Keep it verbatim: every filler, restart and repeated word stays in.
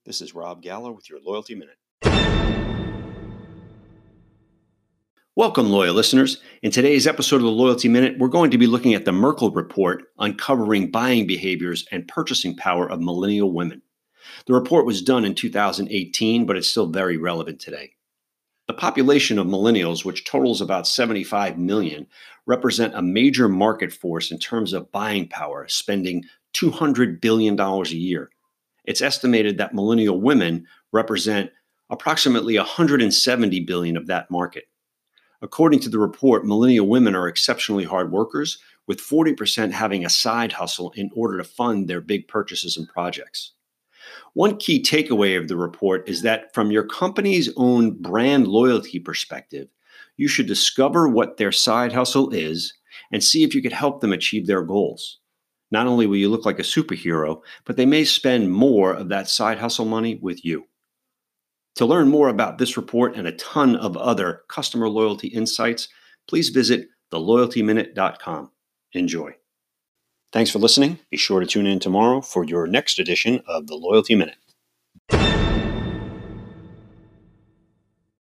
This is Rob Galler with your Loyalty Minute. Welcome, loyal listeners. In today's episode of the Loyalty Minute, we're going to be looking at the Merkle Report, uncovering buying behaviors and purchasing power of millennial women. The report was done in two thousand eighteen, but it's still very relevant today. The population of millennials, which totals about seventy-five million, represent a major market force in terms of buying power, spending two hundred billion dollars a year. It's estimated that millennial women represent approximately one hundred seventy billion dollars of that market. According to the report, millennial women are exceptionally hard workers, with forty percent having a side hustle in order to fund their big purchases and projects. One key takeaway of the report is that from your company's own brand loyalty perspective, you should discover what their side hustle is and see if you could help them achieve their goals. Not only will you look like a superhero, but they may spend more of that side hustle money with you. To learn more about this report and a ton of other customer loyalty insights, please visit the loyalty minute dot com. Enjoy. Thanks for listening. Be sure to tune in tomorrow for your next edition of the Loyalty Minute.